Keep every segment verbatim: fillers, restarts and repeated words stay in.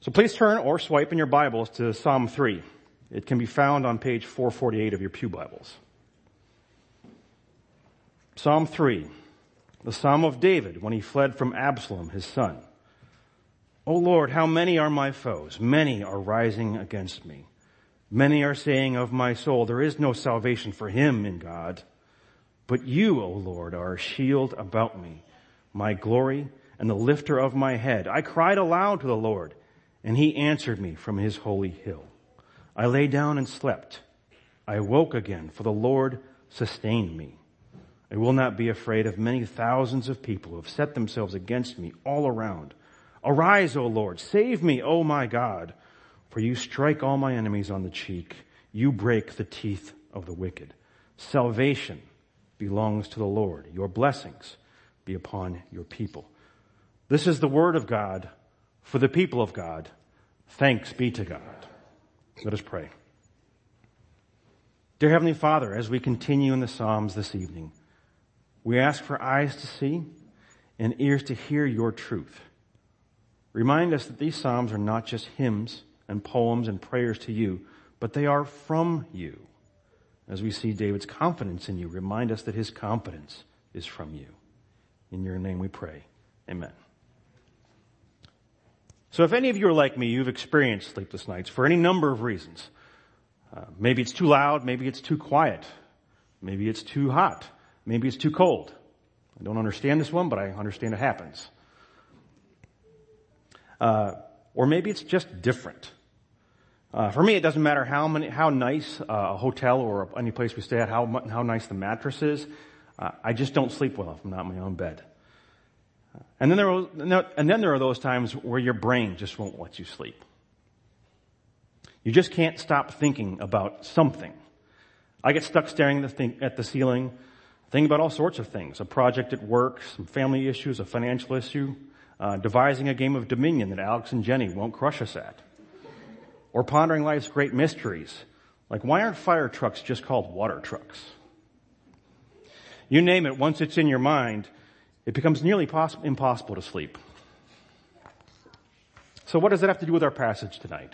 So please turn or swipe in your Bibles to Psalm three. It can be found on page four forty-eight of your pew Bibles. Psalm three, the Psalm of David when he fled from Absalom, his son. O Lord, how many are my foes? Many are rising against me. Many are saying of my soul, there is no salvation for him in God. But you, O Lord, are a shield about me, my glory and the lifter of my head. I cried aloud to the Lord, and he answered me from his holy hill. I lay down and slept. I awoke again, for the Lord sustained me. I will not be afraid of many thousands of people who have set themselves against me all around. Arise, O Lord, save me, O my God, for you strike all my enemies on the cheek. You break the teeth of the wicked. Salvation belongs to the Lord. Your blessings be upon your people. This is the word of God for the people of God. Thanks be to God. Let us pray. Dear Heavenly Father, as we continue in the Psalms this evening, we ask for eyes to see and ears to hear your truth. Remind us that these Psalms are not just hymns and poems and prayers to you, but they are from you. As we see David's confidence in you, remind us that his confidence is from you. In your name we pray. Amen. So if any of you are like me, you've experienced sleepless nights for any number of reasons. Uh, maybe it's too loud, maybe it's too quiet, maybe it's too hot, maybe it's too cold. I don't understand this one, but I understand it happens. Uh, or maybe it's just different. Uh, for me, it doesn't matter how many, how nice uh, a hotel or any place we stay at, how how nice the mattress is. Uh, I just don't sleep well if I'm not in my own bed. And then there are, and then there are those times where your brain just won't let you sleep. You just can't stop thinking about something. I get stuck staring at the, thing, at the ceiling, thinking about all sorts of things: a project at work, some family issues, a financial issue, uh, devising a game of Dominion that Alex and Jenny won't crush us at. Or pondering life's great mysteries, like why aren't fire trucks just called water trucks? You name it, once it's in your mind, it becomes nearly poss- impossible to sleep. So what does that have to do with our passage tonight?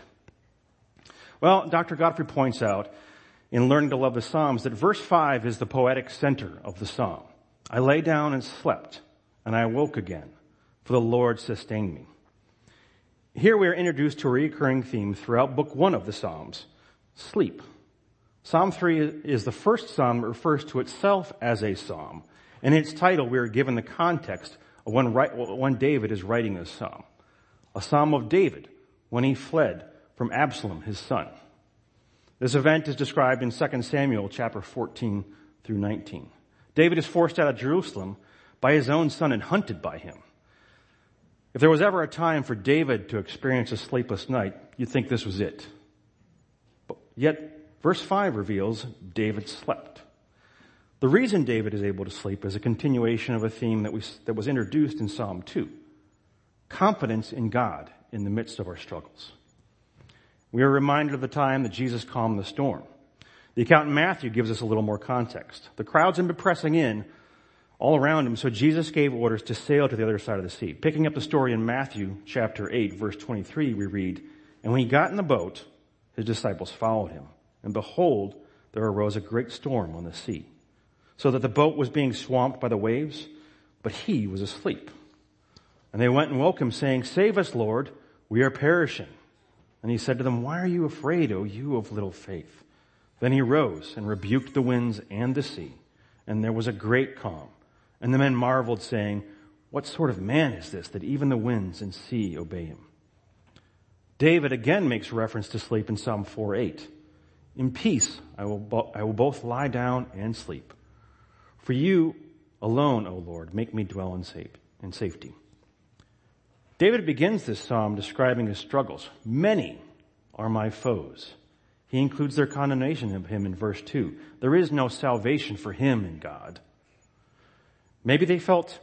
Well, Doctor Godfrey points out in Learning to Love the Psalms that verse five is the poetic center of the psalm. I lay down and slept, and I awoke again, for the Lord sustained me. Here we are introduced to a recurring theme throughout book one of the Psalms: sleep. Psalm three is the first psalm that refers to itself as a psalm. And in its title, we are given the context of when, when David is writing this psalm. A psalm of David when he fled from Absalom, his son. This event is described in Second Samuel chapter fourteen through nineteen. David is forced out of Jerusalem by his own son and hunted by him. If there was ever a time for David to experience a sleepless night, you'd think this was it. But yet, verse five reveals David slept. The reason David is able to sleep is a continuation of a theme that, we, that was introduced in Psalm two. Confidence in God in the midst of our struggles. We are reminded of the time that Jesus calmed the storm. The account in Matthew gives us a little more context. The crowds had been pressing in all around him, so Jesus gave orders to sail to the other side of the sea. Picking up the story in Matthew chapter eight, verse twenty-three, we read, and when he got in the boat, his disciples followed him. And behold, there arose a great storm on the sea, so that the boat was being swamped by the waves, but he was asleep. And they went and woke him, saying, Save us, Lord, we are perishing. And he said to them, Why are you afraid, O you of little faith? Then he rose and rebuked the winds and the sea, and there was a great calm. And the men marveled, saying, What sort of man is this, that even the winds and sea obey him? David again makes reference to sleep in Psalm four eight. In peace I will, bo- I will both lie down and sleep. For you alone, O Lord, make me dwell in, safe, in safety. David begins this psalm describing his struggles. Many are my foes. He includes their condemnation of him in verse two. There is no salvation for him in God. Maybe they felt,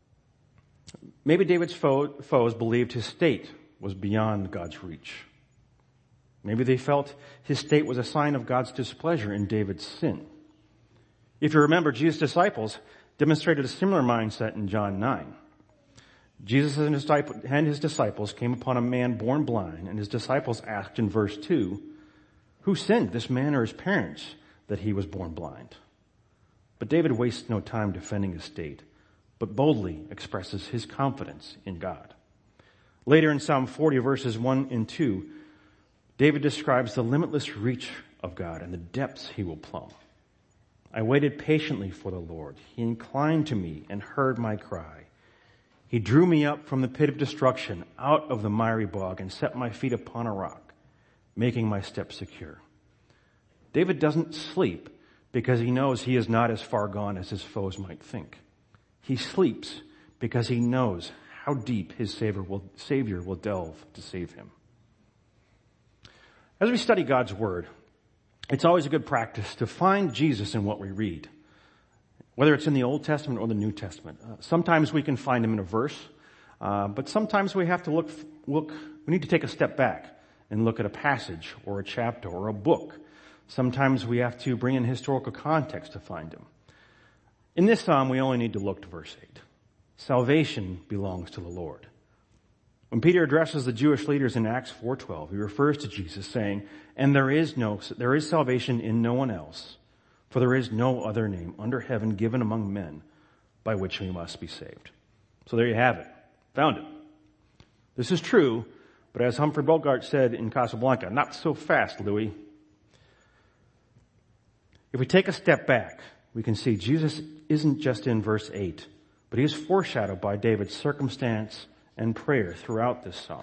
maybe David's foe, foes believed his state was beyond God's reach. Maybe they felt his state was a sign of God's displeasure in David's sin. If you remember, Jesus' disciples demonstrated a similar mindset in John nine. Jesus and his, disciple, and his disciples came upon a man born blind, and his disciples asked in verse two, who sinned, this man or his parents, that he was born blind? But David wastes no time defending his state, but boldly expresses his confidence in God. Later in Psalm forty, verses one and two, David describes the limitless reach of God and the depths he will plumb. I waited patiently for the Lord. He inclined to me and heard my cry. He drew me up from the pit of destruction, out of the miry bog, and set my feet upon a rock, making my steps secure. David doesn't sleep because he knows he is not as far gone as his foes might think. He sleeps because he knows how deep his Savior will, Savior will delve to save him. As we study God's Word, it's always a good practice to find Jesus in what we read, whether it's in the Old Testament or the New Testament. Uh, sometimes we can find him in a verse, uh, but sometimes we have to look, look, we need to take a step back and look at a passage or a chapter or a book. Sometimes we have to bring in historical context to find him. In this psalm, we only need to look to verse eight. Salvation belongs to the Lord. When Peter addresses the Jewish leaders in Acts four twelve, he refers to Jesus saying, and there is no, there is salvation in no one else, for there is no other name under heaven given among men by which we must be saved. So there you have it. Found it. This is true, but as Humphrey Bogart said in Casablanca, not so fast, Louis. If we take a step back, we can see Jesus isn't just in verse eight, but he is foreshadowed by David's circumstance and prayer throughout this psalm.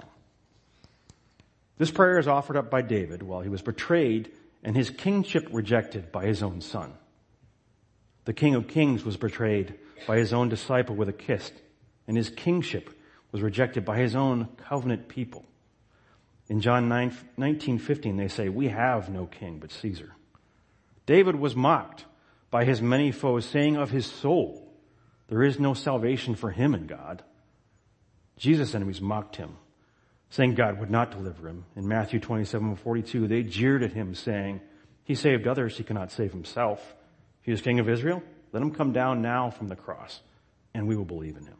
This prayer is offered up by David while he was betrayed and his kingship rejected by his own son. The King of Kings was betrayed by his own disciple with a kiss, and his kingship was rejected by his own covenant people. In John nineteen fifteen, they say, we have no king but Caesar. David was mocked by his many foes, saying of his soul, there is no salvation for him in God. Jesus' enemies mocked him, saying God would not deliver him. In Matthew twenty-seven forty-two, they jeered at him, saying, he saved others, he cannot save himself. He is King of Israel. Let him come down now from the cross, and we will believe in him.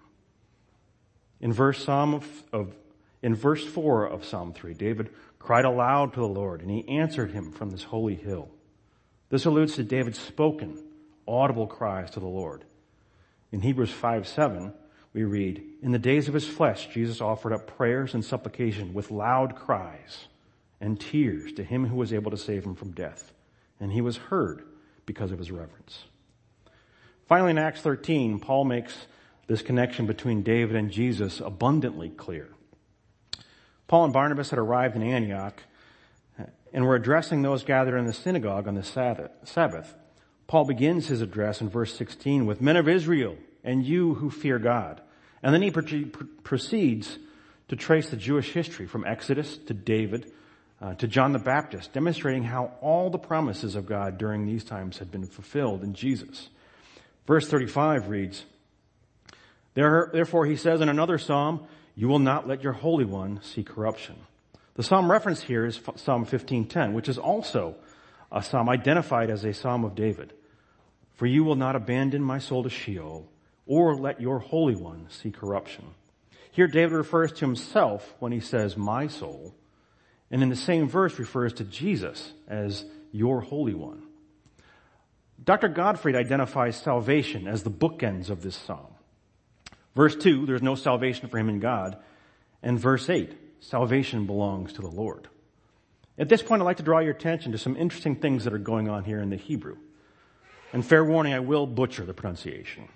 In verse Psalm of, of in verse four of Psalm three, David cried aloud to the Lord, and he answered him from this holy hill. This alludes to David's spoken, audible cries to the Lord. In Hebrews five seven, we read, in the days of his flesh, Jesus offered up prayers and supplication with loud cries and tears to him who was able to save him from death. And he was heard because of his reverence. Finally, in Acts thirteen, Paul makes this connection between David and Jesus abundantly clear. Paul and Barnabas had arrived in Antioch and were addressing those gathered in the synagogue on the Sabbath. Paul begins his address in verse sixteen with, men of Israel, and you who fear God. And then he proceeds to trace the Jewish history from Exodus to David uh, to John the Baptist, demonstrating how all the promises of God during these times had been fulfilled in Jesus. Verse thirty-five reads, therefore he says in another psalm, you will not let your Holy One see corruption. The psalm reference here is Psalm fifteen ten, which is also a psalm identified as a psalm of David. For you will not abandon my soul to Sheol, or let your Holy One see corruption. Here David refers to himself when he says, my soul, and in the same verse refers to Jesus as your Holy One. Doctor Gottfried identifies salvation as the bookends of this psalm. Verse two, there's no salvation for him in God. And verse eight, salvation belongs to the Lord. At this point, I'd like to draw your attention to some interesting things that are going on here in the Hebrew. And fair warning, I will butcher the pronunciation.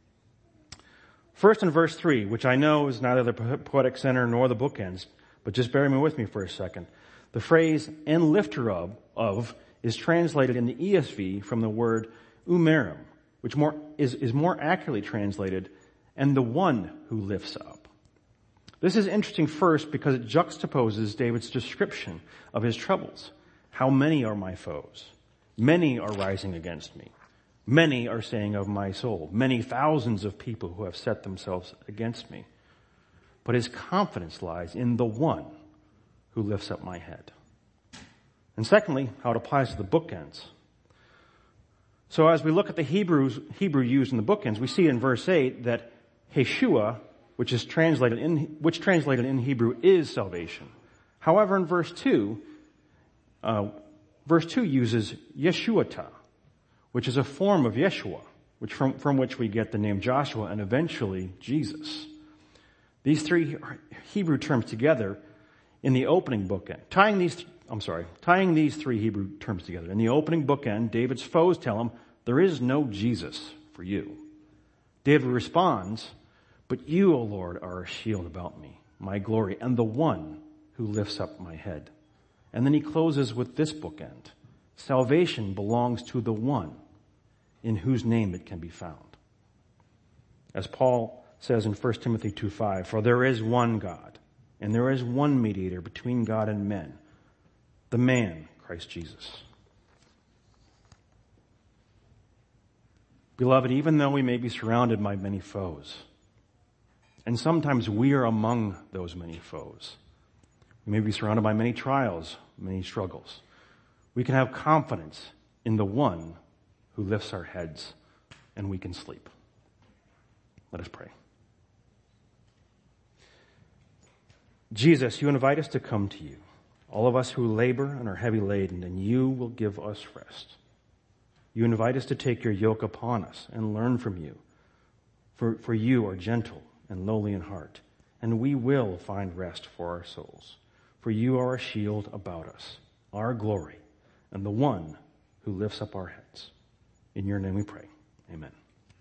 First in verse three, which I know is neither the poetic center nor the bookends, but just bear with me for a second. The phrase, and lifter of, of is translated in the E S V from the word umerim, which more is, is more accurately translated, and the one who lifts up. This is interesting first because it juxtaposes David's description of his troubles. How many are my foes? Many are rising against me. Many are saying of my soul, many thousands of people who have set themselves against me. But his confidence lies in the one who lifts up my head. And secondly, how it applies to the bookends. So as we look at the Hebrews, Hebrew used in the bookends, we see in verse eight that Yeshua which is translated in, which translated in Hebrew is salvation. However, in verse two, uh, verse two uses Yeshuata, which is a form of Yeshua, which from, from which we get the name Joshua and eventually Jesus. These three Hebrew terms together in the opening bookend, tying these, I'm sorry, tying these three Hebrew terms together. In the opening bookend, David's foes tell him, there is no Jesus for you. David responds, but you, O Lord, are a shield about me, my glory, and the one who lifts up my head. And then he closes with this bookend. Salvation belongs to the one in whose name it can be found. As Paul says in First Timothy two five, for there is one God, and there is one mediator between God and men, the man, Christ Jesus. Beloved, even though we may be surrounded by many foes, and sometimes we are among those many foes, we may be surrounded by many trials, many struggles, we can have confidence in the one who lifts our heads and we can sleep. Let us pray. Jesus, you invite us to come to you, all of us who labor and are heavy laden, and you will give us rest. You invite us to take your yoke upon us and learn from you, for, for you are gentle and lowly in heart, and we will find rest for our souls. For you are a shield about us, our glory, and the one who lifts up our heads. In your name we pray. Amen.